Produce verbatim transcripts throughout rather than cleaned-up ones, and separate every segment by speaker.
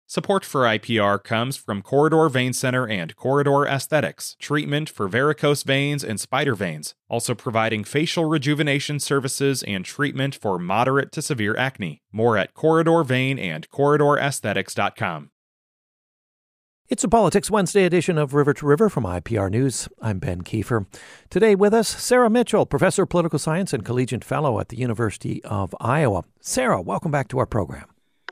Speaker 1: Support for I P R comes from Corridor Vein Center and Corridor Aesthetics, treatment for varicose veins and spider veins, also providing facial rejuvenation services and treatment for moderate to severe acne. More at Corridor Vein and Corridor Aesthetics dot com.
Speaker 2: It's a Politics Wednesday edition of River to River from I P R News. I'm Ben Kiefer. Today with us, Sarah Mitchell, Professor of Political Science and Collegiate Fellow at the University of Iowa. Sarah, welcome back to our program.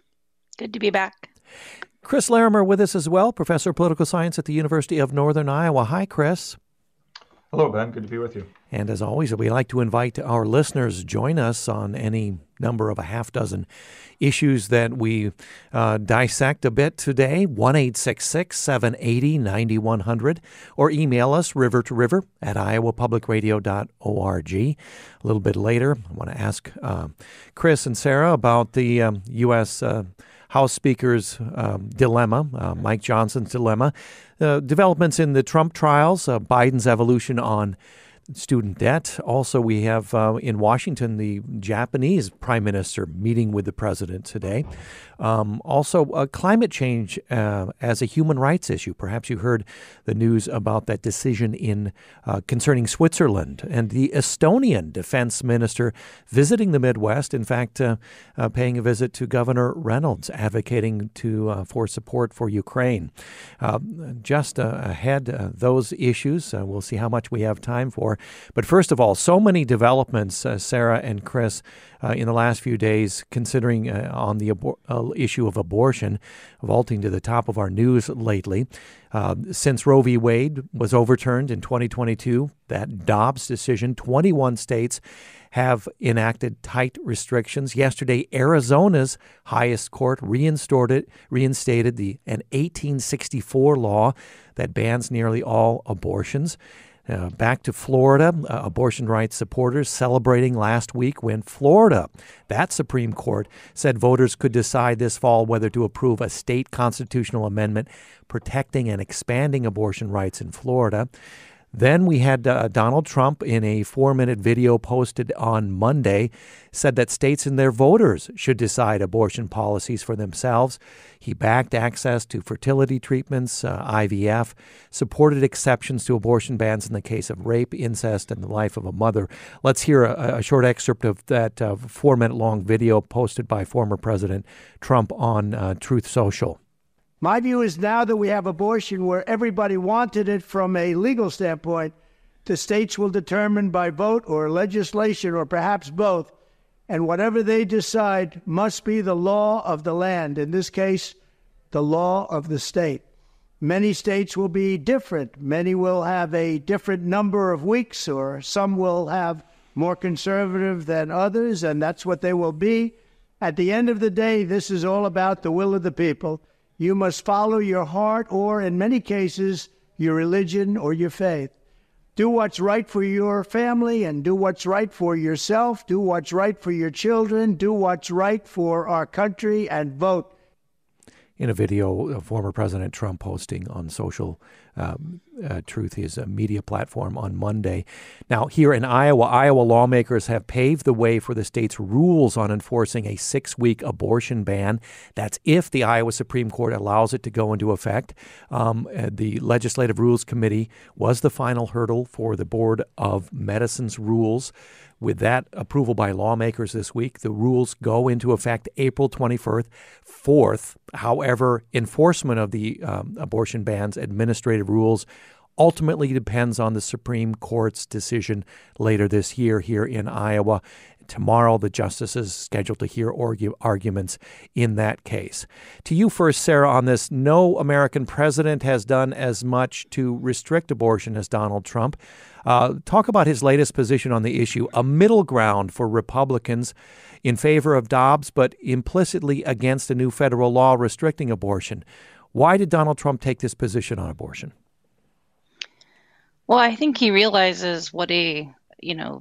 Speaker 3: Good to be back.
Speaker 2: Chris Larimer with us as well, Professor of Political Science at the University of Northern Iowa. Hi, Chris.
Speaker 4: Hello, Ben. Good to be with you.
Speaker 2: And as always, we like to invite our listeners to join us on any number of a half dozen issues that we uh, dissect a bit today. one eight six six, seven eight zero, nine one zero zero or email us river to river at iowa public radio dot org. A little bit later, I want to ask uh, Chris and Sarah about the um, U S Uh, House Speaker's um, dilemma, uh, Mike Johnson's dilemma, uh, developments in the Trump trials, uh, Biden's evolution on student debt. Also, we have uh, in Washington the Japanese prime minister meeting with the president today. Um, also, uh, climate change uh, as a human rights issue. Perhaps you heard the news about that decision in uh, concerning Switzerland and the Estonian defense minister visiting the Midwest. In fact, uh, uh, paying a visit to Governor Reynolds, advocating to uh, for support for Ukraine. Uh, just uh, ahead, uh, those issues. Uh, we'll see how much we have time for. But first of all, so many developments, uh, Sarah and Chris, uh, in the last few days, considering uh, on the abor- uh, issue of abortion, vaulting to the top of our news lately. Uh, since Roe v. Wade was overturned in twenty twenty-two, that Dobbs decision, twenty-one states have enacted tight restrictions. Yesterday, Arizona's highest court reinstated, reinstated the an eighteen sixty-four law that bans nearly all abortions. Uh, back to Florida, uh, abortion rights supporters celebrating last week when Florida, that Supreme Court, said voters could decide this fall whether to approve a state constitutional amendment protecting and expanding abortion rights in Florida. Then we had uh, Donald Trump in a four-minute video posted on Monday said that states and their voters should decide abortion policies for themselves. He backed access to fertility treatments, uh, I V F, supported exceptions to abortion bans in the case of rape, incest, and the life of a mother. Let's hear a, a short excerpt of that uh, four-minute-long video posted by former President Trump on uh, Truth Social.
Speaker 5: My view is now that we have abortion where everybody wanted it from a legal standpoint, the states will determine by vote or legislation or perhaps both, and whatever they decide must be the law of the land, in this case, the law of the state. Many states will be different. Many will have a different number of weeks, or some will have more conservative than others, and that's what they will be. At the end of the day, this is all about the will of the people. You must follow your heart or, in many cases, your religion or your faith. Do what's right for your family and do what's right for yourself. Do what's right for your children. Do what's right for our country and vote.
Speaker 2: In a video, former President Trump posting on social um, uh, Truth, his uh, media platform on Monday. Now, here in Iowa, Iowa lawmakers have paved the way for the state's rules on enforcing a six-week abortion ban. That's if the Iowa Supreme Court allows it to go into effect. Um, uh, the Legislative Rules Committee was the final hurdle for the Board of Medicine's rules. With that approval by lawmakers this week, the rules go into effect April twenty-fourth. Fourth, however, enforcement of the um, abortion ban's administrative rules ultimately depends on the Supreme Court's decision later this year here in Iowa. Tomorrow, the justices scheduled to hear argue, arguments in that case. To you first, Sarah, on this. No American president has done as much to restrict abortion as Donald Trump. Uh, talk about his latest position on the issue, a middle ground for Republicans in favor of Dobbs, but implicitly against a new federal law restricting abortion. Why did Donald Trump take this position on abortion?
Speaker 3: Well, I think he realizes what a, you know,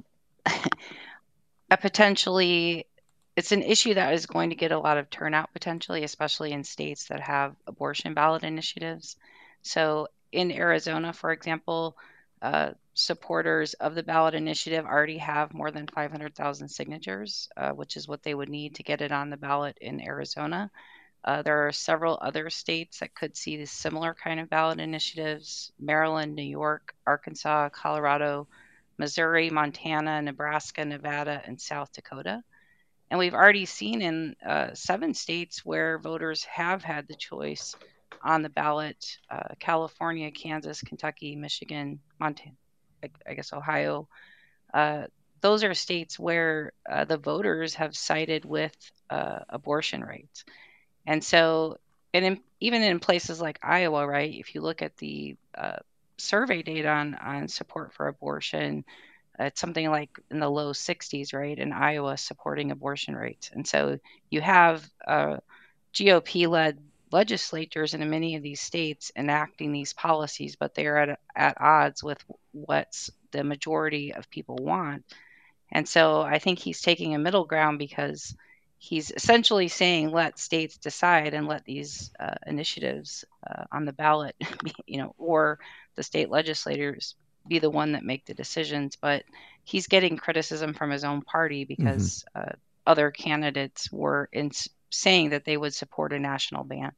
Speaker 3: a potentially, it's an issue that is going to get a lot of turnout potentially, especially in states that have abortion ballot initiatives. So in Arizona, for example, uh, supporters of the ballot initiative already have more than five hundred thousand signatures, uh, which is what they would need to get it on the ballot in Arizona. Uh, there are several other states that could see this similar kind of ballot initiatives: Maryland, New York, Arkansas, Colorado, Missouri, Montana, Nebraska, Nevada, and South Dakota. And we've already seen in uh, seven states where voters have had the choice on the ballot: uh, California, Kansas, Kentucky, Michigan, Montana, I, I guess Ohio. Uh, those are states where uh, the voters have sided with uh, abortion rights. And so, and in, even in places like Iowa, right, if you look at the uh, survey data on, on support for abortion, it's something like in the low sixties, right, in Iowa supporting abortion rights. And so you have uh, G O P-led legislatures in many of these states enacting these policies, but they are at, at odds with what the majority of people want. And so I think he's taking a middle ground because he's essentially saying, let states decide and let these uh, initiatives uh, on the ballot, you know, or the state legislators be the one that make the decisions. But he's getting criticism from his own party because mm-hmm. uh, other candidates were in saying that they would support a national ban.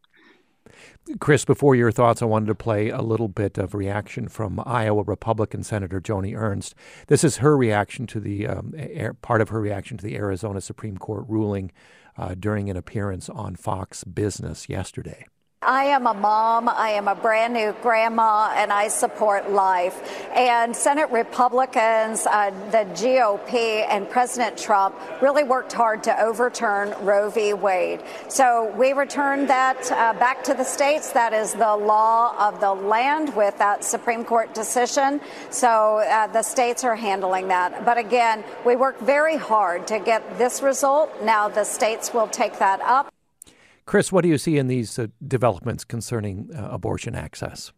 Speaker 2: Chris, before your thoughts, I wanted to play a little bit of reaction from Iowa Republican Senator Joni Ernst. This is her reaction to the um, air, part of her reaction to the Arizona Supreme Court ruling uh, during an appearance on Fox Business yesterday.
Speaker 6: I am a mom, I am a brand new grandma, and I support life. And Senate Republicans, uh, the G O P, and President Trump really worked hard to overturn Roe v. Wade. So we returned that uh, back to the states. That is the law of the land with that Supreme Court decision. So uh, the states are handling that. But again, we worked very hard to get this result. Now the states will take that up.
Speaker 2: Chris, what do you see in these uh, developments concerning uh, abortion access?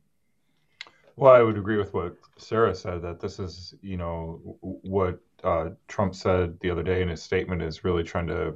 Speaker 4: Well, I would agree with what Sarah said, that this is, you know, what uh, Trump said the other day in his statement is really trying to,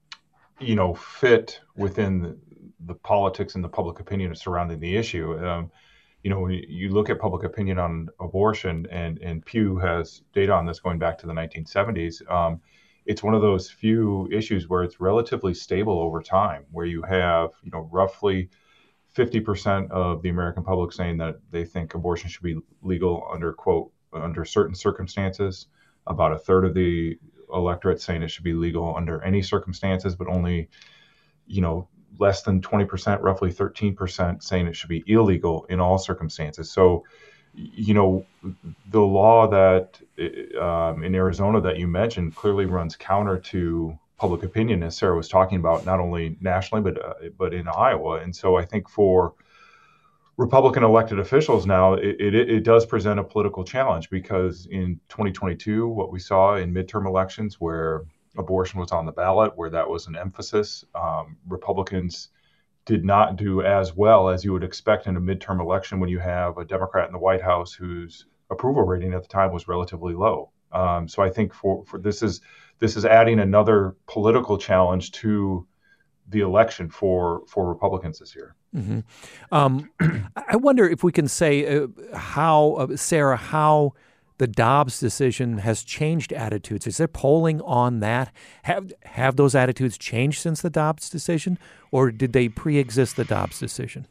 Speaker 4: you know, fit within the, the politics and the public opinion surrounding the issue. Um, you know, when you look at public opinion on abortion, and, and Pew has data on this going back to the nineteen seventies, um, it's one of those few issues where it's relatively stable over time, where you have, you know, roughly fifty percent of the American public saying that they think abortion should be legal under, quote, under certain circumstances, about a third of the electorate saying it should be legal under any circumstances, but only, you know, less than twenty percent, roughly thirteen percent saying it should be illegal in all circumstances. So, you know, the law that um, in Arizona that you mentioned clearly runs counter to public opinion, as Sarah was talking about, not only nationally, but uh, but in Iowa. And so I think for Republican elected officials now, it, it, it does present a political challenge, because in twenty twenty-two, what we saw in midterm elections where abortion was on the ballot, where that was an emphasis, um, Republicans did not do as well as you would expect in a midterm election when you have a Democrat in the White House whose approval rating at the time was relatively low. Um, so I think for, for this is this is adding another political challenge to the election for for Republicans this year.
Speaker 2: Mm-hmm. Um, I wonder if we can say uh, how, uh, Sarah, how the Dobbs decision has changed attitudes. Is there polling on that? Have have those attitudes changed since the Dobbs decision, or did they pre-exist the Dobbs decision?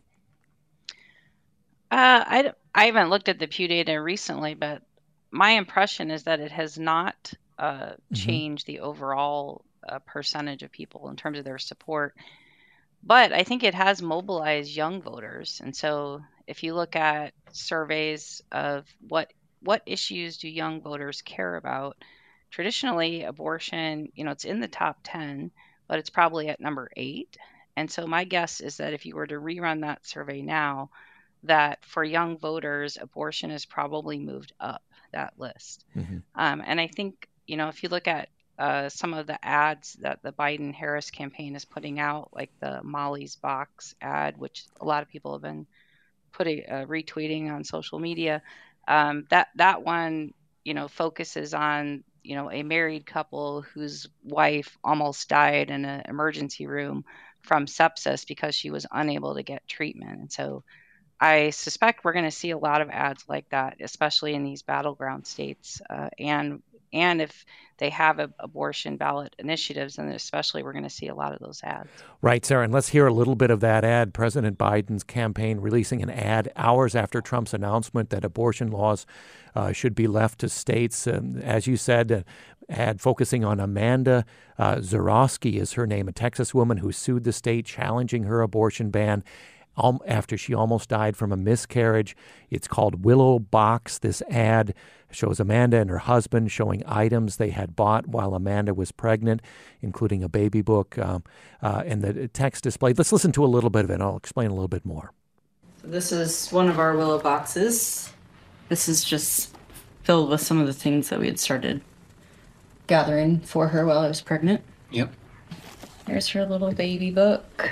Speaker 3: Uh, I, I haven't looked at the Pew data recently, but my impression is that it has not uh, mm-hmm. changed the overall uh, percentage of people in terms of their support. But I think it has mobilized young voters. And so if you look at surveys of what what issues do young voters care about, traditionally abortion, you know, it's in the top ten, but it's probably at number eight. And so my guess is that if you were to rerun that survey now, that for young voters, abortion has probably moved up that list. Mm-hmm. Um, and I think, you know, if you look at uh, some of the ads that the Biden-Harris campaign is putting out, like the Molly's Box ad, which a lot of people have been putting uh, retweeting on social media, um, that that one, you know, focuses on, you know, a married couple whose wife almost died in an emergency room from sepsis because she was unable to get treatment. And so I suspect we're going to see a lot of ads like that, especially in these battleground states. Uh, and and if they have a, abortion ballot initiatives, and especially we're going to see a lot of those ads.
Speaker 2: Right, Sarah, and let's hear a little bit of that ad. President Biden's campaign releasing an ad hours after Trump's announcement that abortion laws uh, should be left to states. Um, as you said, an ad focusing on Amanda uh, Zurawski is her name, a Texas woman who sued the state challenging her abortion ban after she almost died from a miscarriage. It's called Willow Box. This ad shows Amanda and her husband showing items they had bought while Amanda was pregnant, including a baby book, um, uh, and the text displayed. Let's listen to a little bit of it, and I'll explain a little bit more.
Speaker 7: So this is one of our Willow boxes. This is just filled with some of the things that we had started gathering for her while I was pregnant.
Speaker 8: Yep.
Speaker 7: There's her little baby book.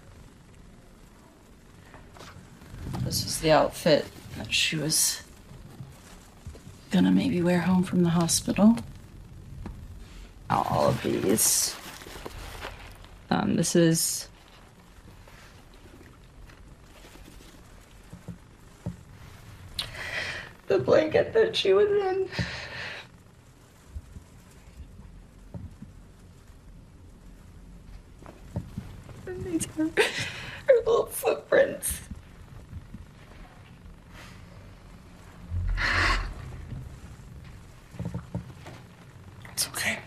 Speaker 7: This is the outfit that she was gonna maybe wear home from the hospital. All of these. Um, this is the blanket that she was in. And these are her little footprints. It's okay.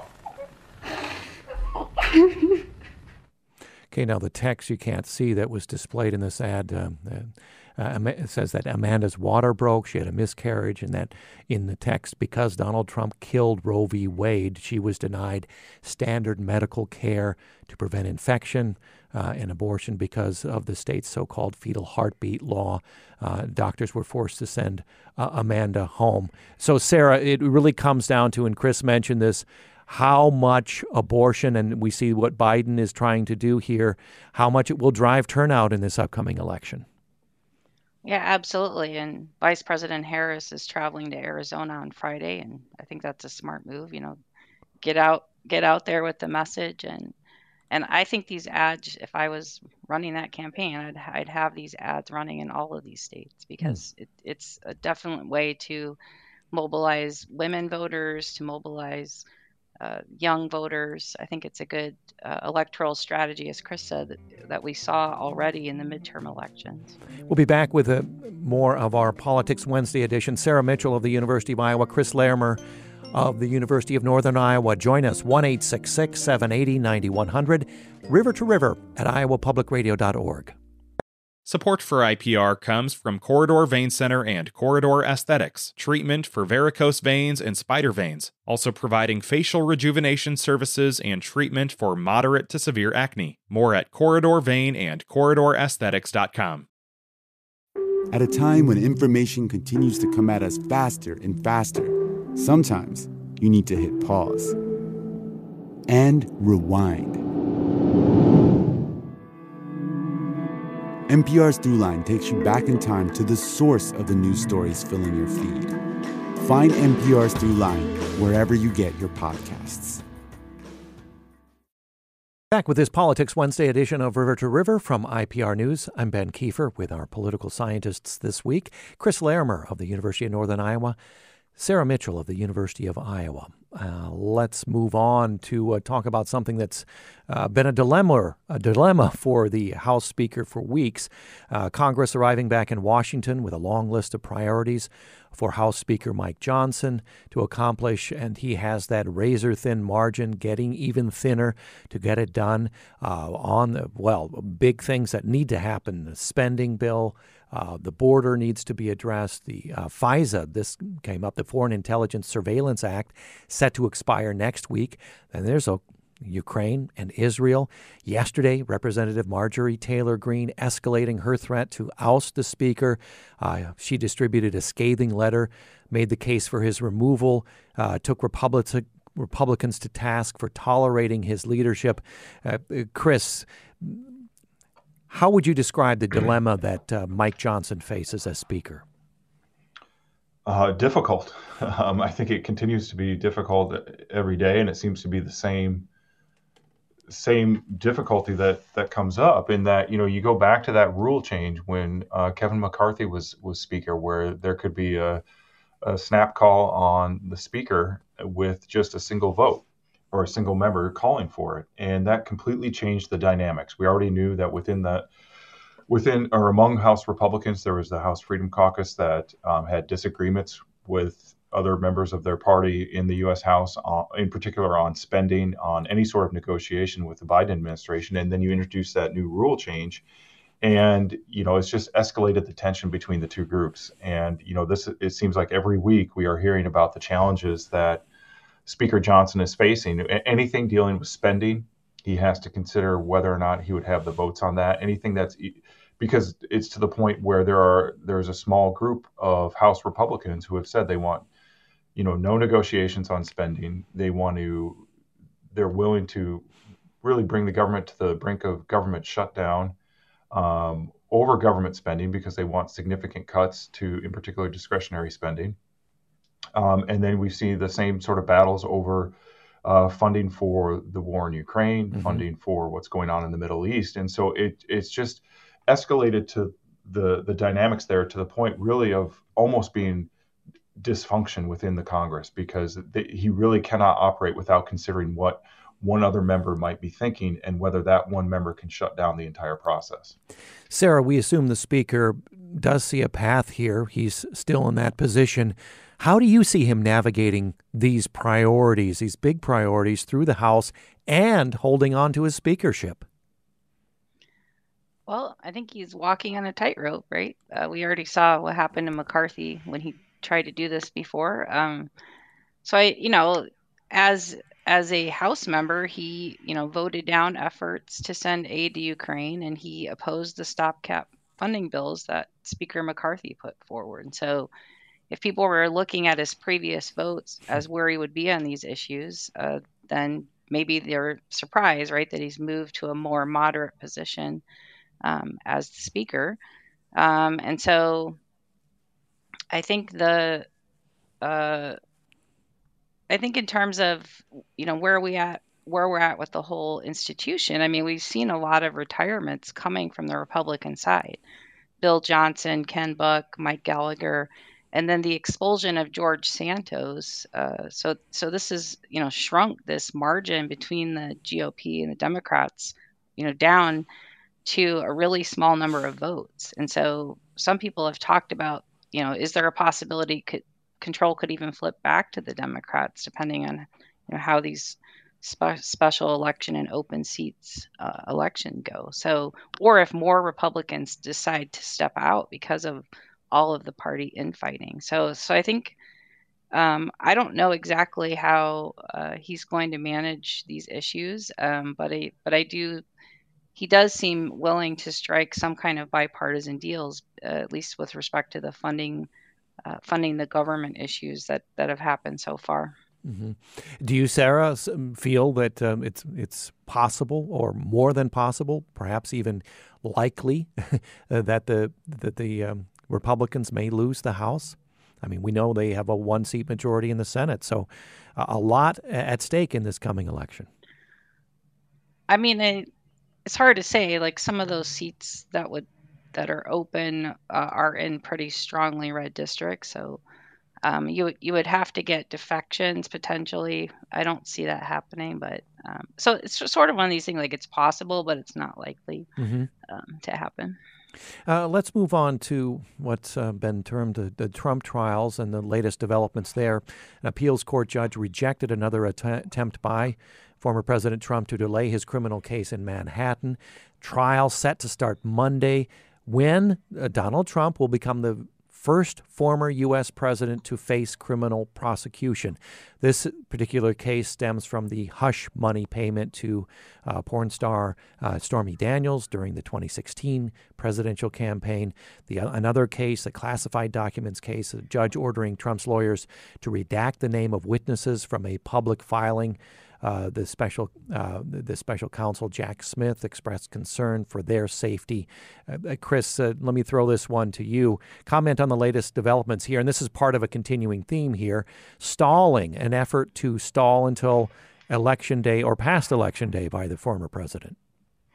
Speaker 2: Okay, now the text you can't see that was displayed in this ad um, uh, it says that Amanda's water broke, she had a miscarriage, and that in the text, because Donald Trump killed Roe v. Wade, she was denied standard medical care to prevent infection uh, and abortion because of the state's so-called fetal heartbeat law. Uh, doctors were forced to send uh, Amanda home. So, Sarah, it really comes down to, and Chris mentioned this, how much abortion, and we see what Biden is trying to do here, how much it will drive turnout in this upcoming election.
Speaker 3: Yeah, absolutely. And Vice President Harris is traveling to Arizona on Friday, and I think that's a smart move. You know, get out, get out there with the message, and and I think these ads, if I was running that campaign, I'd I'd have these ads running in all of these states because mm. it, it's a definite way to mobilize women voters, to mobilize Uh, young voters. I think it's a good uh, electoral strategy, as Chris said, that, that we saw already in the midterm elections.
Speaker 2: We'll be back with a, more of our Politics Wednesday edition. Sarah Mitchell of the University of Iowa, Chris Larimer of the University of Northern Iowa. Join us, one eight six six, seven eight zero, nine one zero zero, river to river at iowa public radio dot org.
Speaker 1: Support for I P R comes from Corridor Vein Center and Corridor Aesthetics, treatment for varicose veins and spider veins, also providing facial rejuvenation services and treatment for moderate to severe acne. More at corridor vein and corridor aesthetics dot com.
Speaker 9: At a time when information continues to come at us faster and faster, sometimes you need to hit pause and rewind. N P R's Throughline takes you back in time to the source of the news stories filling your feed. Find N P R's Throughline wherever you get your podcasts.
Speaker 2: Back with this Politics Wednesday edition of River to River from I P R News. I'm Ben Kiefer with our political scientists this week, Chris Larimer of the University of Northern Iowa, Sarah Mitchell of the University of Iowa. Uh, let's move on to uh, talk about something that's uh, been a dilemma, a dilemma for the House Speaker for weeks. Uh, Congress arriving back in Washington with a long list of priorities for House Speaker Mike Johnson to accomplish, and he has that razor-thin margin, getting even thinner to get it done uh, on, the, well, big things that need to happen, the spending bill, Uh, the border needs to be addressed. The uh, FISA, this came up, the Foreign Intelligence Surveillance Act, set to expire next week. And there's a, Ukraine and Israel. Yesterday, Representative Marjorie Taylor Greene escalating her threat to oust the Speaker. Uh, she distributed a scathing letter, made the case for his removal, uh, took Republic- Republicans to task for tolerating his leadership. Uh, Chris, how would you describe the dilemma that uh, Mike Johnson faces as Speaker?
Speaker 4: Uh, difficult. Um, I think it continues to be difficult every day, and it seems to be the same same difficulty that that comes up. In that, you know, you go back to that rule change when uh, Kevin McCarthy was was Speaker, where there could be a, a snap call on the Speaker with just a single vote or a single member calling for it. And that completely changed the dynamics. We already knew that within the within or among House Republicans, there was the House Freedom Caucus that um, had disagreements with other members of their party in the U S House, uh, in particular on spending, on any sort of negotiation with the Biden administration. And then you introduce that new rule change. And, you know, it's just escalated the tension between the two groups. And, you know, this, it seems like every week we are hearing about the challenges that Speaker Johnson is facing. Anything dealing with spending, he has to consider whether or not he would have the votes on that. Anything that's, because it's to the point where there are, there's a small group of House Republicans who have said they want, you know, no negotiations on spending. They want to, they're willing to really bring the government to the brink of government shutdown. Um, over government spending because they want significant cuts to, in particular, discretionary spending. Um, and then we see the same sort of battles over uh, funding for the war in Ukraine, mm-hmm. funding for what's going on in the Middle East. And so it it's just escalated to the, the dynamics there to the point really of almost being dysfunction within the Congress, because they, he really cannot operate without considering what one other member might be thinking and whether that one member can shut down the entire process.
Speaker 2: Sarah, we assume the Speaker does see a path here. He's still in that position. How do you see him navigating these priorities, these big priorities through the House and holding on to his speakership?
Speaker 3: Well, I think he's walking on a tightrope, right? Uh, we already saw what happened to McCarthy when he tried to do this before. Um, so I, you know, as As a House member, he, you know, voted down efforts to send aid to Ukraine, and he opposed the stopgap funding bills that Speaker McCarthy put forward. And so if people were looking at his previous votes as where he would be on these issues, uh, then maybe they're surprised, right, that he's moved to a more moderate position um, as the Speaker. Um, and so I think the... Uh, I think in terms of, you know, where we at, where we're at with the whole institution, I mean, we've seen a lot of retirements coming from the Republican side. Bill Johnson, Ken Buck, Mike Gallagher, and then the expulsion of George Santos. Uh, so, so this is, you know, shrunk this margin between the G O P and the Democrats, you know, down to a really small number of votes. And so some people have talked about, you know, is there a possibility could control could even flip back to the Democrats, depending on, you know, how these spe- special election and open seats uh, election go. So, or if more Republicans decide to step out because of all of the party infighting. So, so I think um, I don't know exactly how uh, he's going to manage these issues, um, but I, but I do. He does seem willing to strike some kind of bipartisan deals, uh, at least with respect to the funding. Uh, funding the government issues that, that have happened so far.
Speaker 2: Mm-hmm. Do you, Sarah, feel that um, it's it's possible, or more than possible, perhaps even likely, that the that the um, Republicans may lose the House? I mean, we know they have a one-seat majority in the Senate, so uh, a lot at stake in this coming election.
Speaker 3: I mean, it, it's hard to say. Like, some of those seats that would that are open uh, are in pretty strongly red districts. So um, you you would have to get defections potentially. I don't see that happening, but um, so it's sort of one of these things, like it's possible, but it's not likely mm-hmm. um, to happen.
Speaker 2: Uh, let's move on to what's uh, been termed the, the Trump trials and the latest developments there. An appeals court judge rejected another att- attempt by former President Trump to delay his criminal case in Manhattan. Trial set to start Monday, when uh, Donald Trump will become the first former U S president to face criminal prosecution. This particular case stems from the hush money payment to uh, porn star uh, Stormy Daniels during the twenty sixteen presidential campaign. The uh, another case, a classified documents case, a judge ordering Trump's lawyers to redact the name of witnesses from a public filing. Uh, the special uh, the special counsel, Jack Smith, expressed concern for their safety. Uh, Chris, uh, let me throw this one to you. Comment on the latest developments here, and this is part of a continuing theme here, stalling, an effort to stall until Election Day or past Election Day by the former president.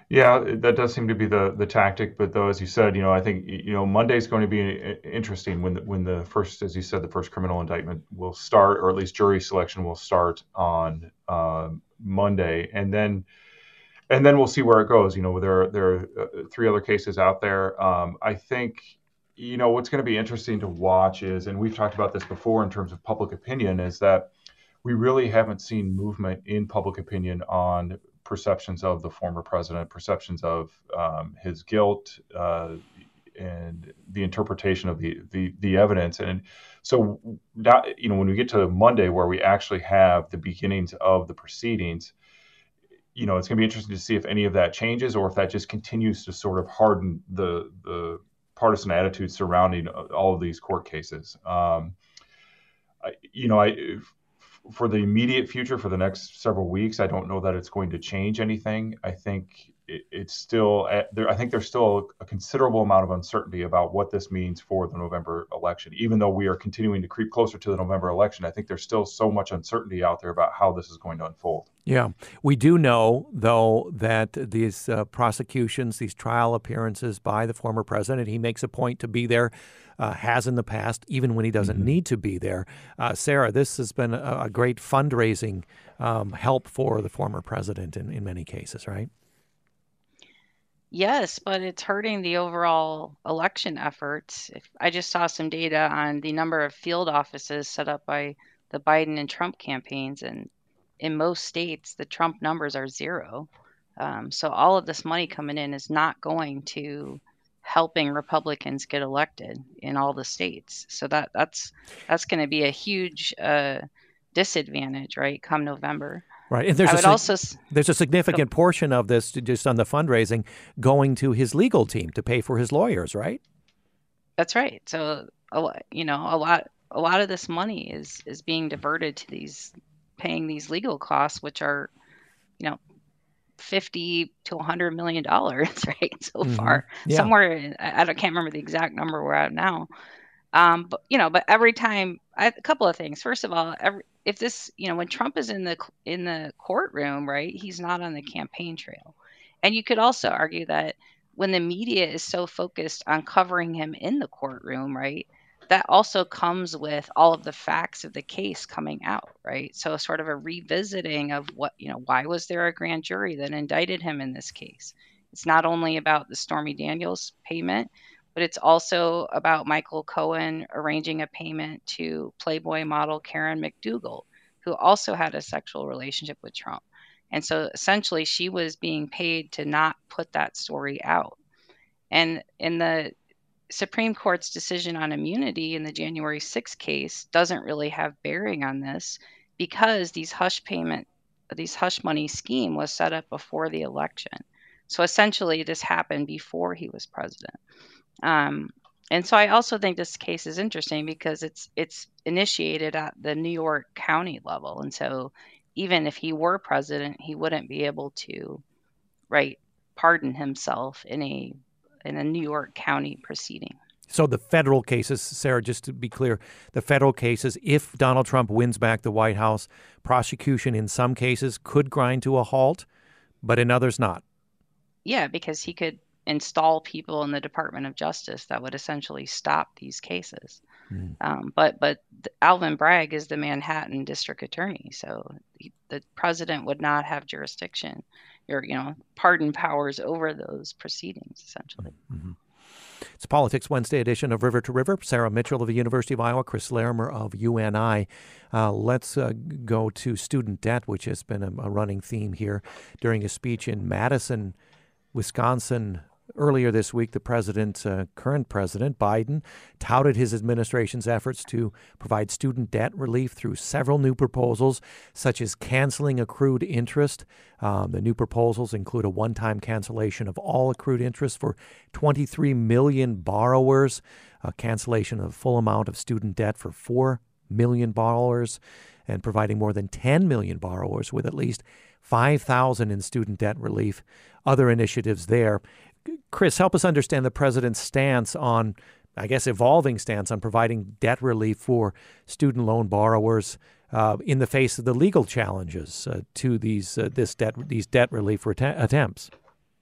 Speaker 4: Yeah, that does seem to be the the tactic. But though, as you said, you know, I think you know Monday is going to be interesting when the, when the first, as you said, the first criminal indictment will start, or at least jury selection will start on uh, Monday, and then and then we'll see where it goes. You know, there are, there are uh, three other cases out there. Um, I think you know what's going to be interesting to watch is, and we've talked about this before in terms of public opinion, is that we really haven't seen movement in public opinion on perceptions of the former president, perceptions of um, his guilt, uh, and the interpretation of the, the the evidence. And so, that, you know, when we get to Monday, where we actually have the beginnings of the proceedings, you know, it's going to be interesting to see if any of that changes, or if that just continues to sort of harden the the partisan attitude surrounding all of these court cases. Um, I, you know, I. For the immediate future, for the next several weeks, I don't know that it's going to change anything. I think it, it's still there. I think there's still a considerable amount of uncertainty about what this means for the November election. Even though we are continuing to creep closer to the November election, I think there's still so much uncertainty out there about how this is going to unfold.
Speaker 2: Yeah. We do know, though, that these uh, prosecutions, these trial appearances by the former president, he makes a point to be there, uh, has in the past, even when he doesn't mm-hmm. need to be there. Uh, Sarah, this has been a, a great fundraising um, help for the former president in, in many cases, right?
Speaker 3: Yes, but it's hurting the overall election efforts. If I just saw some data on the number of field offices set up by the Biden and Trump campaigns, and in most states, the Trump numbers are zero. Um, so all of this money coming in is not going to helping Republicans get elected in all the states. So that that's that's going to be a huge uh, disadvantage, right, come November.
Speaker 2: Right, and there's
Speaker 3: I
Speaker 2: a
Speaker 3: would also
Speaker 2: there's a significant
Speaker 3: oh,
Speaker 2: portion of this just on the fundraising going to his legal team to pay for his lawyers, right?
Speaker 3: That's right. So you know, a lot a lot of this money is is being diverted to these paying these legal costs, which are, you know, fifty to one hundred million dollars, right? So mm-hmm. far, yeah. somewhere I, I can't remember the exact number we're at now. Um, but you know, but every time, I, a couple of things. First of all, every, if this, you know, when Trump is in the in the courtroom, right, he's not on the campaign trail, and you could also argue that when the media is so focused on covering him in the courtroom, right, that also comes with all of the facts of the case coming out, right? So sort of a revisiting of what, you know, why was there a grand jury that indicted him in this case? It's not only about the Stormy Daniels payment, but it's also about Michael Cohen arranging a payment to Playboy model Karen McDougal, who also had a sexual relationship with Trump. And so essentially she was being paid to not put that story out. And in the Supreme Court's decision on immunity in the January sixth case doesn't really have bearing on this, because these hush payment, these hush money scheme was set up before the election. So essentially this happened before he was president. Um, and so I also think this case is interesting because it's it's initiated at the New York County level. And so even if he were president, he wouldn't be able to, right, pardon himself in a in a New York County proceeding.
Speaker 2: So the federal cases, Sarah, just to be clear, the federal cases, if Donald Trump wins back the White House, prosecution in some cases could grind to a halt, but in others not.
Speaker 3: Yeah, because he could install people in the Department of Justice that would essentially stop these cases. Mm. Um, but but Alvin Bragg is the Manhattan District Attorney, so he, the president would not have jurisdiction or, you know, pardon powers over those proceedings, essentially.
Speaker 2: Mm-hmm. It's Politics Wednesday edition of River to River. Sarah Mitchell of the University of Iowa, Chris Larimer of U N I. Uh, let's uh, go to student debt, which has been a, a running theme here. During a speech in Madison, Wisconsin, earlier this week, the president, uh, current president, Biden, touted his administration's efforts to provide student debt relief through several new proposals, such as canceling accrued interest. Um, the new proposals include a one-time cancellation of all accrued interest for twenty-three million borrowers, a cancellation of the full amount of student debt for four million borrowers, and providing more than ten million borrowers with at least five thousand dollars in student debt relief. Other initiatives there. Chris, help us understand the president's stance on, I guess, evolving stance on providing debt relief for student loan borrowers uh, in the face of the legal challenges uh, to these uh, this debt these debt relief ret- attempts.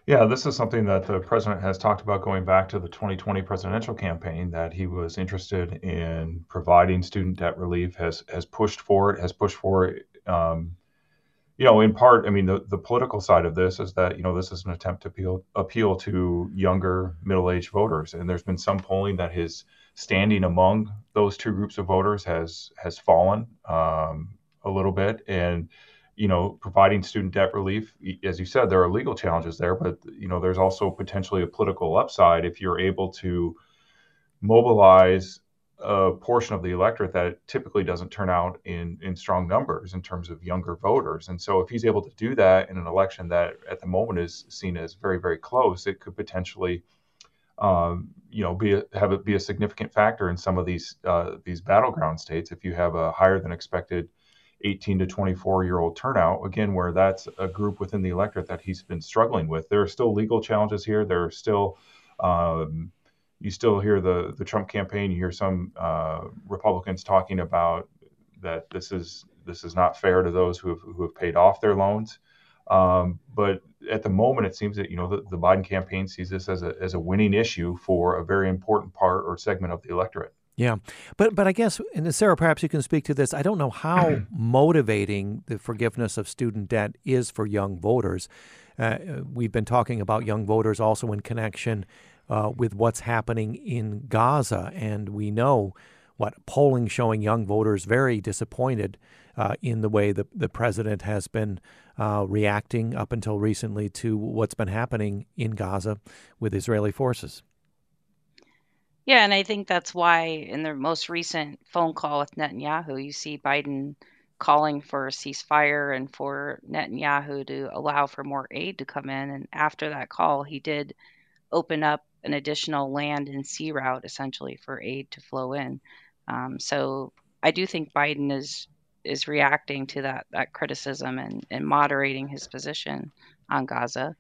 Speaker 4: Yeah, this is something that the president has talked about going back to the twenty twenty presidential campaign, that he was interested in providing student debt relief, has has pushed for it, has pushed for it. Um, you know, in part, I mean, the, the political side of this is that, you know, this is an attempt to appeal, appeal to younger middle-aged voters. And there's been some polling that his standing among those two groups of voters has has fallen um, a little bit. And, you know, providing student debt relief, as you said, there are legal challenges there, but, you know, there's also potentially a political upside if you're able to mobilize a portion of the electorate that typically doesn't turn out in in strong numbers in terms of younger voters. And so if he's able to do that in an election that at the moment is seen as very, very close, it could potentially um, you know, be a, have it be a significant factor in some of these uh, these battleground states if you have a higher than expected eighteen to twenty-four year old turnout, again, where that's a group within the electorate that he's been struggling with. There are still legal challenges here. There are still um, you still hear the the Trump campaign. You hear some uh, Republicans talking about that this is this is not fair to those who have who have paid off their loans. Um, but at the moment, it seems that you know the, the Biden campaign sees this as a as a winning issue for a very important part or segment of the electorate.
Speaker 2: Yeah, but but I guess, and Sarah, perhaps you can speak to this. I don't know how motivating the forgiveness of student debt is for young voters. Uh, we've been talking about young voters also in connection uh, with what's happening in Gaza, and we know what polling showing young voters very disappointed uh, in the way the, the president has been uh, reacting up until recently to what's been happening in Gaza with Israeli forces.
Speaker 3: Yeah, and I think that's why in the most recent phone call with Netanyahu, you see Biden calling for a ceasefire and for Netanyahu to allow for more aid to come in. And after that call, he did open up an additional land and sea route essentially for aid to flow in. Um, so I do think Biden is is reacting to that that criticism and, and moderating his position on Gaza.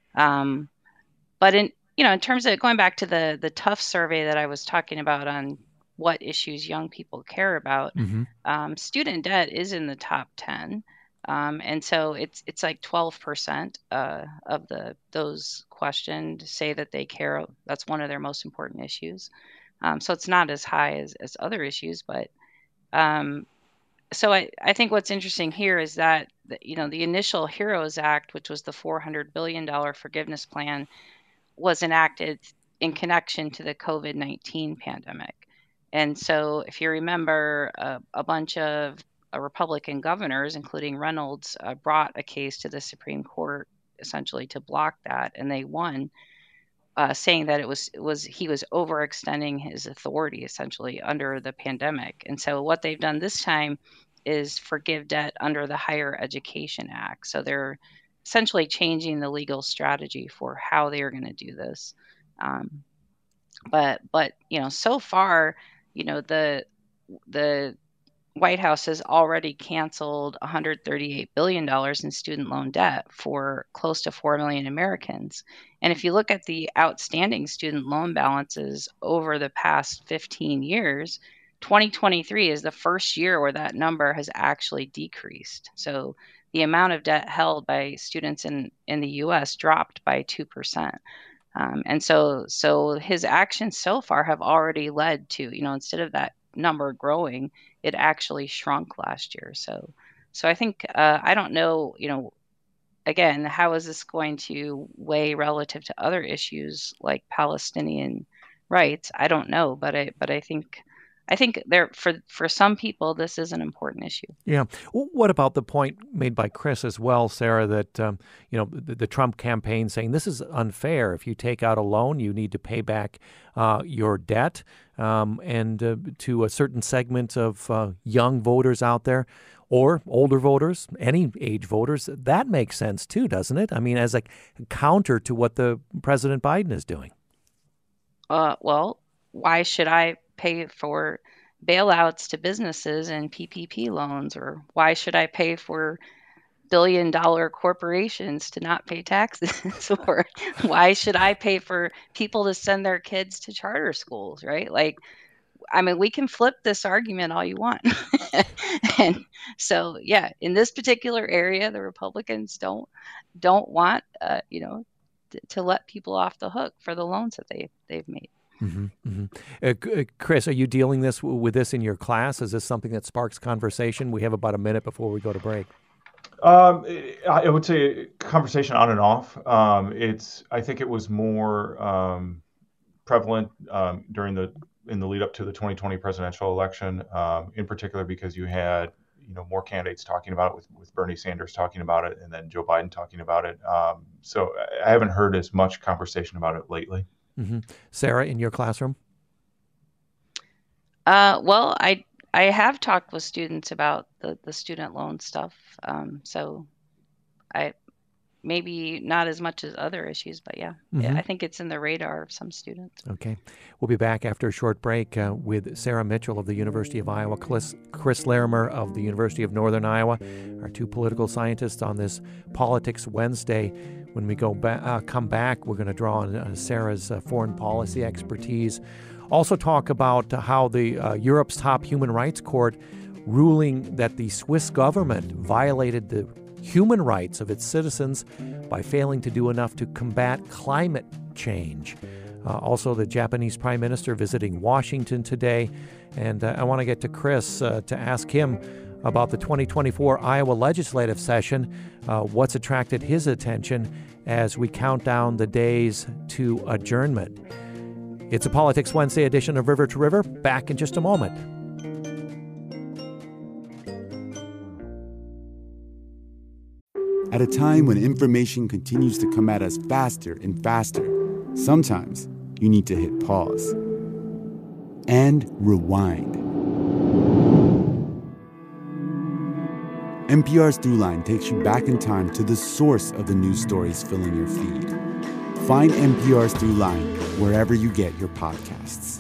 Speaker 3: Um, but in you know, in terms of going back to the the tough survey that I was talking about on what issues young people care about,
Speaker 2: Mm-hmm.
Speaker 3: um, student debt is in the top ten, um, and so it's it's like twelve percent uh, of the those questioned say that they care. That's one of their most important issues. Um, so it's not as high as as other issues, but um, so I I think what's interesting here is that you know the initial HEROES Act, which was the four hundred billion dollars forgiveness plan, was enacted in connection to the COVID nineteen pandemic. And so if you remember, uh, a bunch of uh, Republican governors, including Reynolds, uh, brought a case to the Supreme Court essentially to block that, and they won, uh, saying that it was it was he was overextending his authority essentially under the pandemic. And so what they've done this time is forgive debt under the Higher Education Act. So they're essentially changing the legal strategy for how they are going to do this. Um, but but you know, so far, you know, the the White House has already canceled one hundred thirty-eight billion dollars in student loan debt for close to four million Americans. And if you look at the outstanding student loan balances over the past fifteen years, twenty twenty-three is the first year where that number has actually decreased. So the amount of debt held by students in, in the U S dropped by two percent. Um, and so so his actions so far have already led to, you know, instead of that number growing, it actually shrunk last year. So so I think, uh, I don't know, you know, again, how is this going to weigh relative to other issues like Palestinian rights? I don't know, but I but I think I think there for for some people this is an important issue.
Speaker 2: Yeah. What about the point made by Chris as well, Sarah, that um, you know the, the Trump campaign saying this is unfair. If you take out a loan, you need to pay back uh, your debt, um, and uh, to a certain segment of uh, young voters out there, or older voters, any age voters, that makes sense too, doesn't it? I mean, as a counter to what the President Biden is doing.
Speaker 3: Uh, well, why should I pay for bailouts to businesses and P P P loans, or why should I pay for billion dollar corporations to not pay taxes, or why should I pay for people to send their kids to charter schools, right? Like, I mean, we can flip this argument all you want. And so, yeah, in this particular area, the Republicans don't don't want, uh, you know, to let people off the hook for the loans that they they've made.
Speaker 2: Mm-hmm, mm-hmm. Uh, Chris, are you dealing this with this in your class? Is this something that sparks conversation? We have about a minute before we go to break.
Speaker 4: Um, I would say conversation on and off. Um, it's I think it was more um, prevalent um, during the in the lead up to the twenty twenty presidential election, um, in particular because you had you know more candidates talking about it, with, with Bernie Sanders talking about it, and then Joe Biden talking about it. Um, so I haven't heard as much conversation about it lately.
Speaker 2: Mm-hmm. Sarah, in your classroom?
Speaker 3: Uh, well, I I have talked with students about the, the student loan stuff. Um, so I maybe not as much as other issues, but yeah,
Speaker 2: Mm-hmm.
Speaker 3: yeah, I think it's in the radar of some students.
Speaker 2: Okay. We'll be back after a short break uh, with Sarah Mitchell of the University of Iowa, Chris, Chris Larimer of the University of Northern Iowa, our two political scientists on this Politics Wednesday. When we go ba- uh, come back, we're going to draw on uh, Sarah's uh, foreign policy expertise. Also talk about how the uh, Europe's top human rights court ruling that the Swiss government violated the human rights of its citizens by failing to do enough to combat climate change. Uh, also, the Japanese Prime Minister visiting Washington today. And uh, I want to get to Chris uh, to ask him about the twenty twenty-four Iowa legislative session, uh, what's attracted his attention as we count down the days to adjournment. It's a Politics Wednesday edition of River to River. Back in just a moment.
Speaker 9: At a time when information continues to come at us faster and faster, sometimes you need to hit pause and rewind. N P R's Throughline takes you back in time to the source of the news stories filling your feed. Find N P R's Throughline wherever you get your podcasts.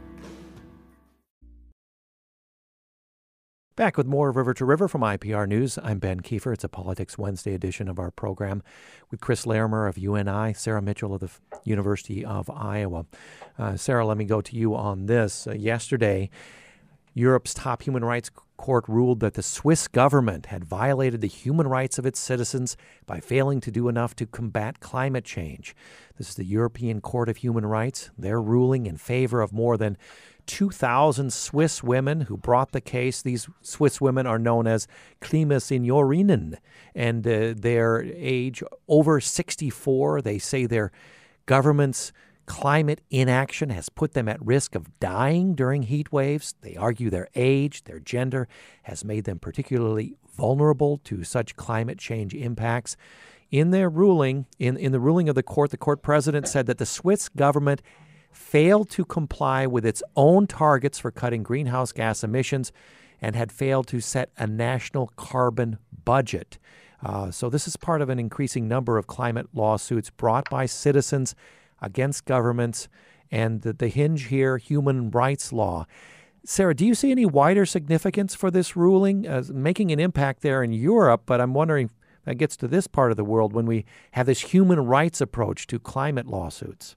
Speaker 2: Back with more River to River from I P R News. I'm Ben Kiefer. It's a Politics Wednesday edition of our program with Chris Larimer of U N I, Sarah Mitchell of the University of Iowa. Uh, Sarah, let me go to you on this. Uh, yesterday, Europe's top human rights court ruled that the Swiss government had violated the human rights of its citizens by failing to do enough to combat climate change. This is the European Court of Human Rights. They're ruling in favor of more than two thousand Swiss women who brought the case. These Swiss women are known as Klimaseniorinnen, and uh, their age over sixty-four. They say their government's climate inaction has put them at risk of dying during heat waves. They argue their age, their gender, has made them particularly vulnerable to such climate change impacts. In their ruling, in, in the ruling of the court, the court president said that the Swiss government failed to comply with its own targets for cutting greenhouse gas emissions and had failed to set a national carbon budget. Uh, so this is part of an increasing number of climate lawsuits brought by citizens against governments, and the, the hinge here, human rights law. Sarah, do you see any wider significance for this ruling, uh, making an impact there in Europe? But I'm wondering if that gets to this part of the world when we have this human rights approach to climate lawsuits.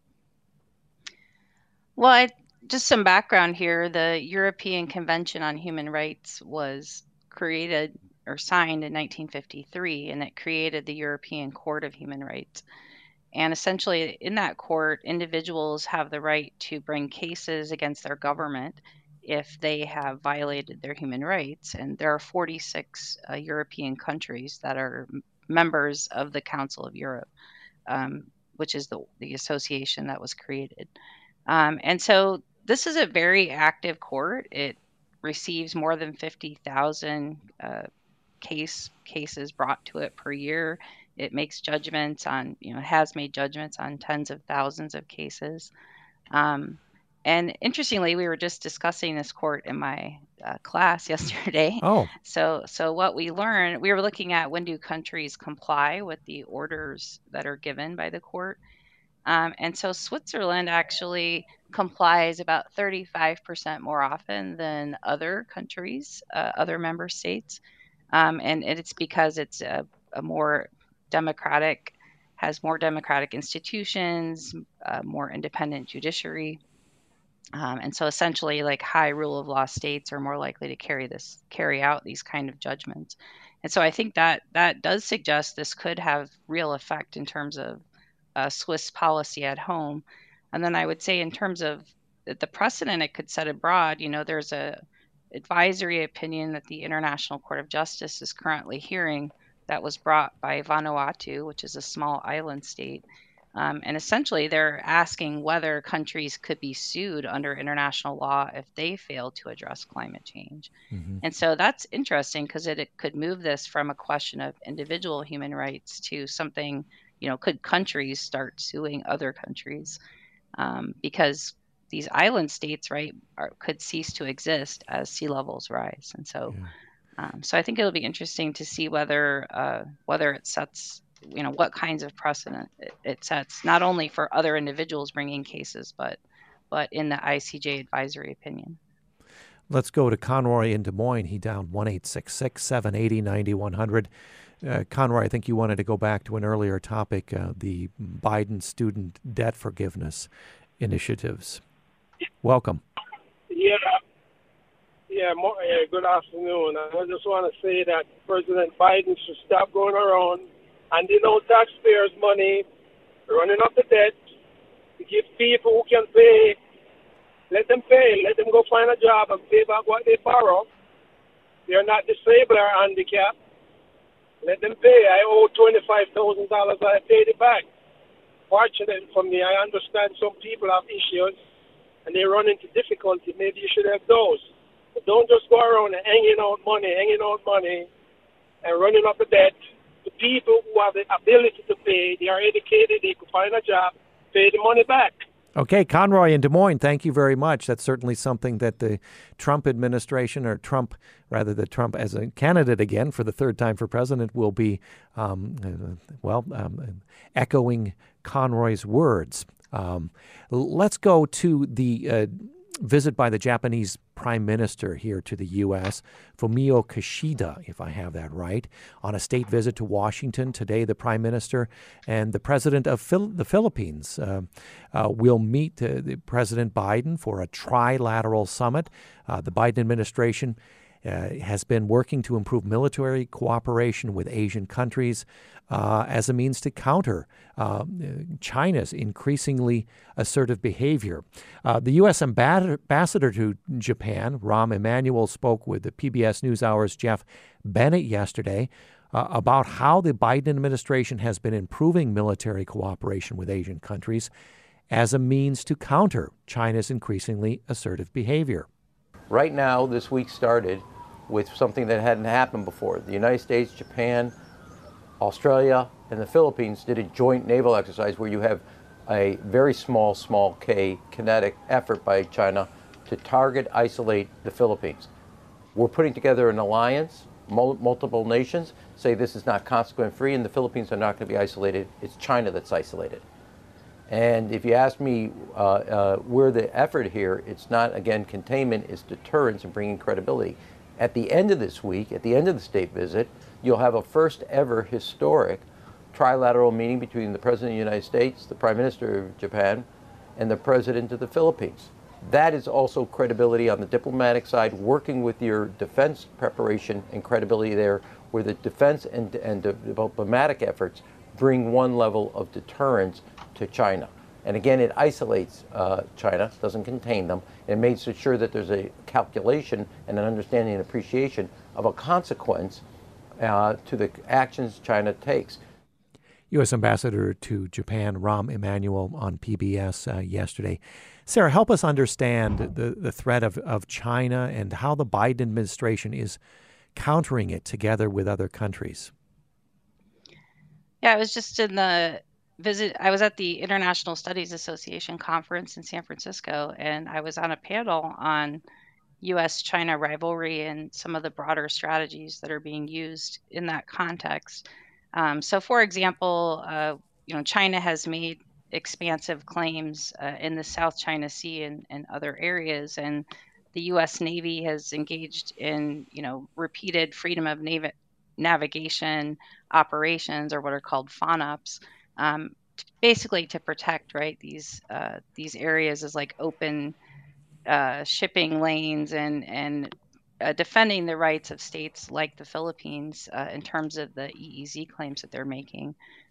Speaker 3: Well, I, just some background here. The European Convention on Human Rights was created or signed in nineteen fifty-three, and it created the European Court of Human Rights. And essentially, in that court, individuals have the right to bring cases against their government if they have violated their human rights. And there are forty-six uh, European countries that are m- members of the Council of Europe, um, which is the, the association that was created. Um, and so this is a very active court. It receives more than fifty thousand uh, case cases brought to it per year. It makes judgments on, you know, has made judgments on tens of thousands of cases. Um, and interestingly, we were just discussing this court in my uh, class yesterday.
Speaker 2: Oh.
Speaker 3: So, so what we learned, we were looking at when do countries comply with the orders that are given by the court. Um, and so Switzerland actually complies about thirty-five percent more often than other countries, uh, other member states. Um, and it's because it's a, a more democratic, has more democratic institutions, uh, more independent judiciary. Um, and so essentially like high rule of law states are more likely to carry this, carry out these kind of judgments. And so I think that that does suggest this could have real effect in terms of uh, Swiss policy at home. And then I would say in terms of the precedent it could set abroad, you know, there's a advisory opinion that the International Court of Justice is currently hearing that was brought by Vanuatu, which is a small island state. Um, and essentially, they're asking whether countries could be sued under international law if they fail to address climate change. Mm-hmm. And so that's interesting because it, it could move this from a question of individual human rights to something, you know, could countries start suing other countries? Um, because these island states, right, are, could cease to exist as sea levels rise. And so, yeah. um, so I think it'll be interesting to see whether uh, whether it sets, you know, what kinds of precedent it, it sets, not only for other individuals bringing cases, but but in the I C J advisory opinion.
Speaker 2: Let's go to Conroy in Des Moines. He downed one eight six six, seven eight zero, nine one zero zero. Uh, Conroy, I think you wanted to go back to an earlier topic, uh, the Biden student debt forgiveness initiatives. Welcome.
Speaker 8: Yeah, yeah, more, yeah. Good afternoon. I just want to say that President Biden should stop going around handing out taxpayers' money, running up the debt, to give people who can pay. Let them pay. Let them go find a job and pay back what they borrow. They're not disabled or handicapped. Let them pay. I owe twenty-five thousand dollars. I paid it back. Fortunately for me, I understand some people have issues and they run into difficulty. Maybe you should have those. But don't just go around and hanging out money, hanging out money, and running up the debt to people who have the ability to pay. They are educated. They can find a job, pay the money back.
Speaker 2: Okay, Conroy in Des Moines, thank you very much. That's certainly something that the Trump administration, or Trump, rather the Trump as a candidate again for the third time for president, will be, um, uh, well, um, echoing Conroy's words. Um, let's go to the uh, visit by the Japanese Prime Minister here to the U S, Fumio Kishida, if I have that right, on a state visit to Washington. Today, the Prime Minister and the President of Phil- the Philippines uh, uh, will meet uh, the President Biden for a trilateral summit. Uh, the Biden administration uh, has been working to improve military cooperation with Asian countries uh, as a means to counter uh, China's increasingly assertive behavior. Uh, the U S ambassador to Japan, Rahm Emanuel, spoke with the P B S NewsHour's Jeff Bennett yesterday uh, about how the Biden administration has been improving military cooperation with Asian countries as a means to counter China's increasingly assertive behavior.
Speaker 10: Right now, this week started with something that hadn't happened before. The United States, Japan, Australia, and the Philippines did a joint naval exercise where you have a very small, small K kinetic effort by China to target, isolate the Philippines. We're putting together an alliance, mul- multiple nations say this is not consequence-free and the Philippines are not going to be isolated. It's China that's isolated. And if you ask me uh, uh, where the effort here, it's not, again, containment, it's deterrence and bringing credibility. At the end of this week, at the end of the state visit, you'll have a first ever historic trilateral meeting between the President of the United States, the Prime Minister of Japan, and the President of the Philippines. That is also credibility on the diplomatic side, working with your defense preparation and credibility there, where the defense and, and diplomatic efforts bring one level of deterrence to China. And again, it isolates uh, China, doesn't contain them, and makes sure that there's a calculation and an understanding and appreciation of a consequence uh, to the actions China takes.
Speaker 2: U S Ambassador to Japan, Rahm Emanuel, on P B S uh, yesterday. Sarah, help us understand the, the threat of, of China and how the Biden administration is countering it together with other countries.
Speaker 3: Yeah, I was just in the visit. I was at the International Studies Association conference in San Francisco, and I was on a panel on U S China rivalry and some of the broader strategies that are being used in that context. Um, so, for example, uh, you know, China has made expansive claims uh, in the South China Sea and, and other areas, and the U S Navy has engaged in, you know, repeated freedom of nav- navigation operations, or what are called FONOPs, um, basically to protect, right, these uh, these areas as like open uh, shipping lanes and and uh, defending the rights of states like the Philippines uh, in terms of the E E Z claims that they're making.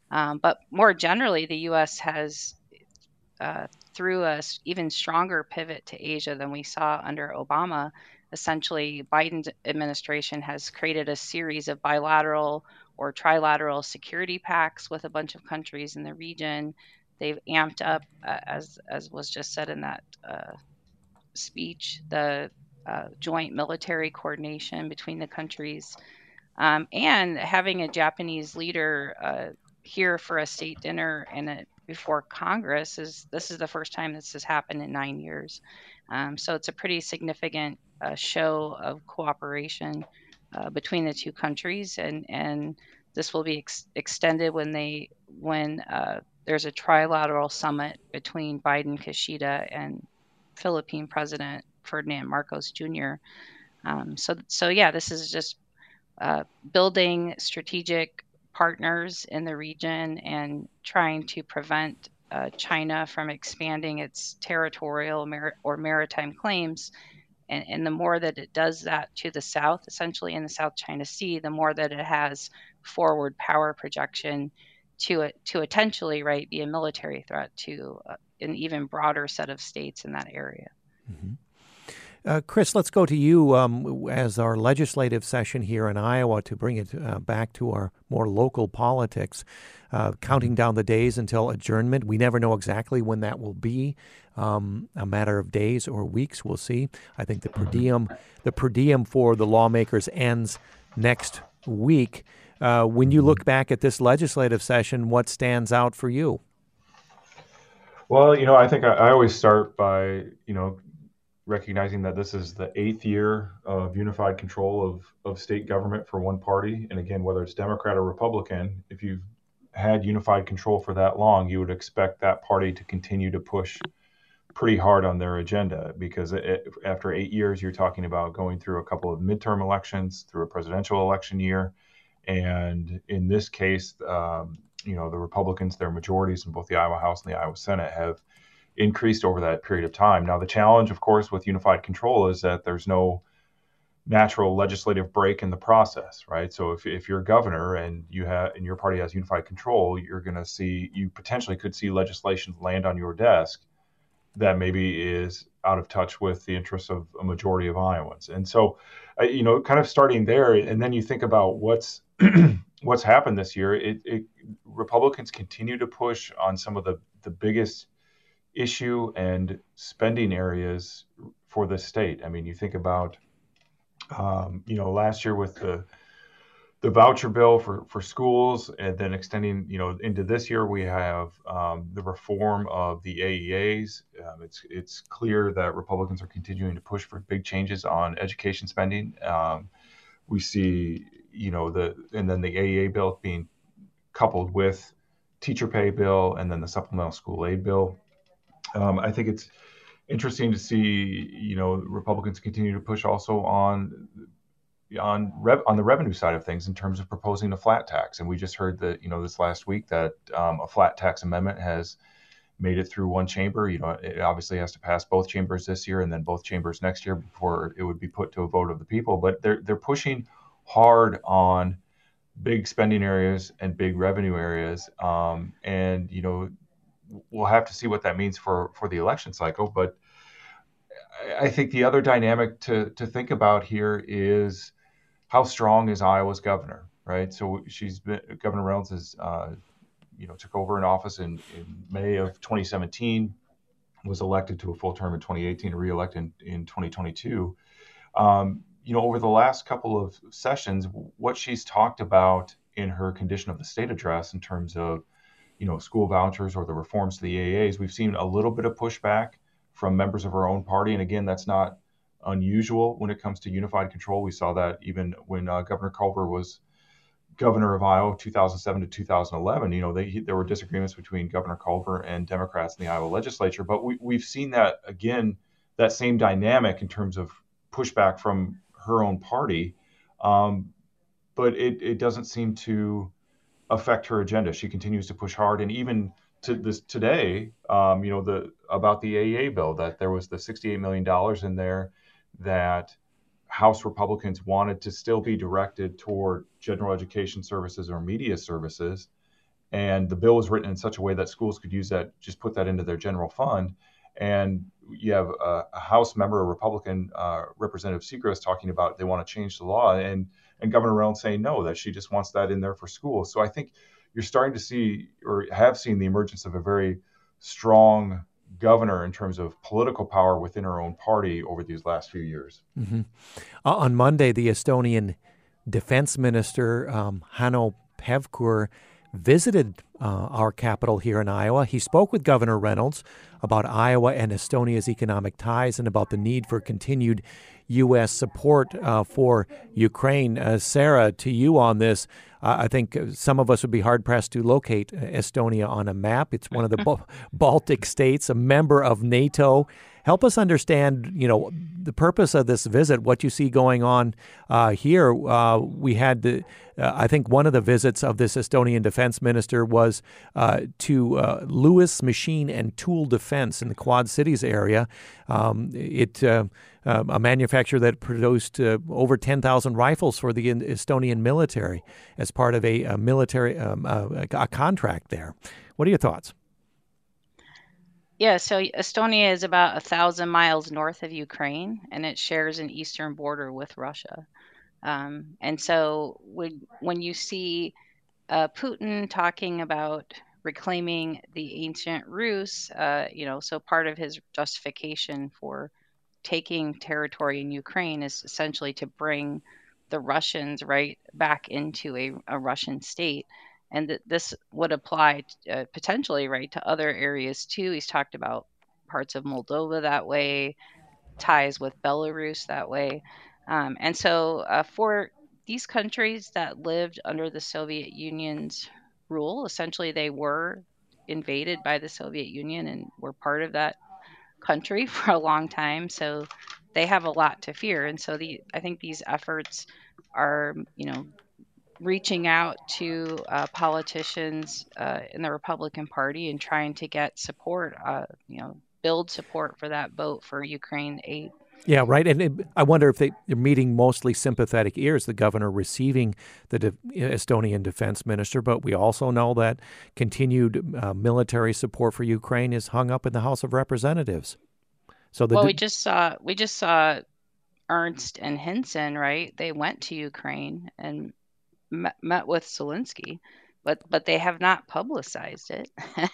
Speaker 3: Um, but more generally, the U S has, uh, through a s- even stronger pivot to Asia than we saw under Obama, essentially Biden's administration has created a series of bilateral or trilateral security pacts with a bunch of countries in the region. They've amped up, uh, as as was just said in that uh, speech, the uh, joint military coordination between the countries, um, and having a Japanese leader uh, here for a state dinner and a, before Congress is this is the first time this has happened in nine years. Um, so it's a pretty significant uh, show of cooperation uh, between the two countries, and and this will be ex- extended when they when uh, there's a trilateral summit between Biden, Kishida, and Philippine President Ferdinand Marcos Junior Um, so so yeah, this is just uh, building strategic partners in the region and trying to prevent uh, China from expanding its territorial mar- or maritime claims. And, and the more that it does that to the south, essentially in the South China Sea, the more that it has forward power projection to it to potentially, right, be a military threat to uh, an even broader set of states in that area.
Speaker 2: Mm-hmm. Uh, Chris, let's go to you um, as our legislative session here in Iowa to bring it uh, back to our more local politics, uh, counting down the days until adjournment. We never know exactly when that will be, um, a matter of days or weeks. We'll see. I think the per diem, the per diem for the lawmakers ends next week. Uh, when you look back at this legislative session, what stands out for you?
Speaker 4: Well, you know, I think I, I always start by, you know, recognizing that this is the eighth year of unified control of, of state government for one party. And again, whether it's Democrat or Republican, if you've had unified control for that long, you would expect that party to continue to push pretty hard on their agenda, because it, after eight years, you're talking about going through a couple of midterm elections, through a presidential election year. And in this case, um, you know, the Republicans, their majorities in both the Iowa House and the Iowa Senate have increased over that period of time. Now, the challenge, of course, with unified control is that there's no natural legislative break in the process, right? So if, if you're governor and you have and your party has unified control, you're going to see you potentially could see legislation land on your desk that maybe is out of touch with the interests of a majority of Iowans. And so, uh, you know, kind of starting there, and then you think about what's what's happened this year. It, it Republicans continue to push on some of the the biggest issue and spending areas for the state. I mean, you think about, um, you know, last year with the the voucher bill for, for schools, and then extending, you know, into this year, we have um, the reform of the A E As. Um, it's it's clear that Republicans are continuing to push for big changes on education spending. Um, we see, you know, the and then the A E A bill being coupled with teacher pay bill and then the supplemental school aid bill. Um, I think it's interesting to see, you know, Republicans continue to push also on on rev, on the revenue side of things in terms of proposing a flat tax. And we just heard that, you know, this last week that um, a flat tax amendment has made it through one chamber. You know, it obviously has to pass both chambers this year and then both chambers next year before it would be put to a vote of the people. But they're they're pushing hard on big spending areas and big revenue areas. Um, and, you know, we'll have to see what that means for, for the election cycle. But I think the other dynamic to, to think about here is how strong is Iowa's governor, right? So she's been, Governor Reynolds is, uh, you know, took over in office in, in May of twenty seventeen, was elected to a full term in twenty eighteen, and reelected in, in twenty twenty-two. Um, you know, over the last couple of sessions, what she's talked about in her condition of the state address in terms of, you know, school vouchers or the reforms to the A E As, we've seen a little bit of pushback from members of her own party. And again, that's not unusual when it comes to unified control. We saw that even when uh, Governor Culver was governor of Iowa, two thousand seven to two thousand eleven. You know, they, there were disagreements between Governor Culver and Democrats in the Iowa legislature. But we, we've seen that, again, that same dynamic in terms of pushback from her own party. Um, but it, it doesn't seem to affect her agenda. She continues to push hard. And even to this today, um, you know, the about the A E A bill, that there was the sixty-eight million dollars in there that House Republicans wanted to still be directed toward general education services or media services. And the bill was written in such a way that schools could use that, just put that into their general fund. And you have a, a House member, a Republican, uh, Representative Seacrest, talking about they want to change the law, and and Governor Reynolds saying no, that she just wants that in there for schools. So I think you're starting to see, or have seen, the emergence of a very strong governor in terms of political power within her own party over these last few years.
Speaker 2: Mm-hmm. Uh, on Monday, the Estonian Defense Minister, um, Hanno Pevkur, visited uh, our capital here in Iowa. He spoke with Governor Reynolds about Iowa and Estonia's economic ties and about the need for continued U S support uh, for Ukraine. Uh, Sarah, to you on this, uh, I think some of us would be hard-pressed to locate Estonia on a map. It's one of the Ba- Baltic states, a member of NATO. Help us understand, you know, the purpose of this visit, what you see going on uh, here. Uh, we had, the, uh, I think one of the visits of this Estonian defense minister was uh, to uh, Lewis Machine and Tool Defense in the Quad Cities area. Um, it uh, uh, a manufacturer that produced uh, over ten thousand rifles for the Estonian military as part of a, a military um, a, a contract there. What are your thoughts?
Speaker 3: Yeah, so Estonia is about a thousand miles north of Ukraine, and it shares an eastern border with Russia. Um, and so when when you see uh, Putin talking about reclaiming the ancient Rus, uh, you know, so part of his justification for taking territory in Ukraine is essentially to bring the Russians right back into a, a Russian state. And th- this would apply uh, potentially, right, to other areas too. He's talked about parts of Moldova that way, ties with Belarus that way. Um, and so uh, for these countries that lived under the Soviet Union's rule, essentially they were invaded by the Soviet Union and were part of that country for a long time. So they have a lot to fear. And so the I think these efforts are, you know, reaching out to uh, politicians uh, in the Republican Party and trying to get support, uh, you know, build support for that vote for Ukraine aid.
Speaker 2: Yeah, right. And it, I wonder if they, they're meeting mostly sympathetic ears, the governor receiving the de- Estonian defense minister. But we also know that continued uh, military support for Ukraine is hung up in the House of Representatives. So the
Speaker 3: well,
Speaker 2: de-
Speaker 3: we just saw we just saw Ernst and Hinson, right? They went to Ukraine and met, met with Zelensky, but but they have not publicized it.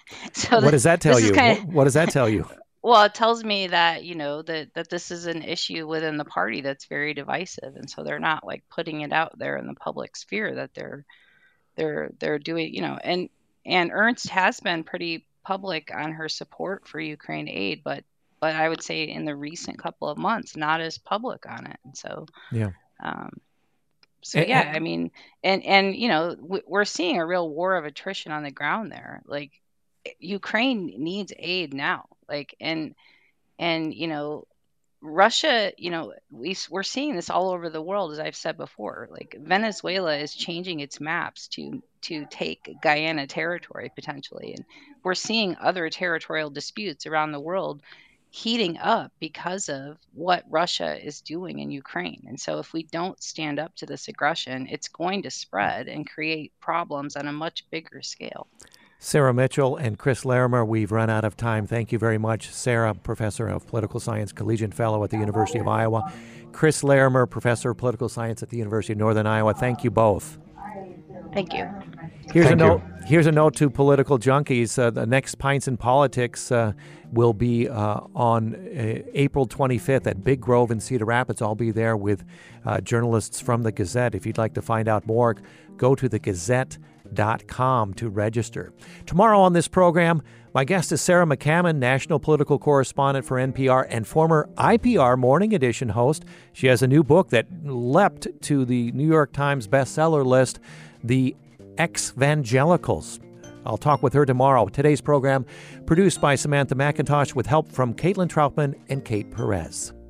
Speaker 3: So
Speaker 2: what does that tell you?
Speaker 3: Kind of,
Speaker 2: what, what does that tell you?
Speaker 3: Well, it tells me that, you know, that, that this is an issue within the party that's very divisive. And so they're not like putting it out there in the public sphere that they're they're they're doing, you know, and and Ernst has been pretty public on her support for Ukraine aid, but but I would say in the recent couple of months, not as public on it. And so,
Speaker 2: yeah.
Speaker 3: Um, so, yeah, I mean, and, and, you know, we're seeing a real war of attrition on the ground there. Like Ukraine needs aid now. Like, and, and, you know, Russia, you know, we, we're seeing this all over the world, as I've said before. Like Venezuela is changing its maps to, to take Guyana territory potentially. And we're seeing other territorial disputes around the world heating up because of what Russia is doing in Ukraine. And so if we don't stand up to this aggression, it's going to spread and create problems on a much bigger scale.
Speaker 2: Sarah Mitchell and Chris Larimer, we've run out of time. Thank you very much. Sarah, Professor of Political Science, Collegiate Fellow at the University of Iowa. Chris Larimer, Professor of Political Science at the University of Northern Iowa. Thank you both.
Speaker 3: Thank you.
Speaker 2: Here's
Speaker 4: Thank
Speaker 2: a note.
Speaker 4: you.
Speaker 2: Here's a note to political junkies. Uh, the next Pints in Politics uh, will be uh, on uh, April twenty-fifth at Big Grove in Cedar Rapids. I'll be there with uh, journalists from the Gazette. If you'd like to find out more, go to the Gazette dot com to register. Tomorrow on this program, my guest is Sarah McCammon, national political correspondent for N P R and former I P R Morning Edition host. She has a new book that leapt to the New York Times bestseller list, The Ex-Vangelicals. I'll talk with her tomorrow. Today's program produced by Samantha McIntosh with help from Caitlin Troutman and Kate Perez.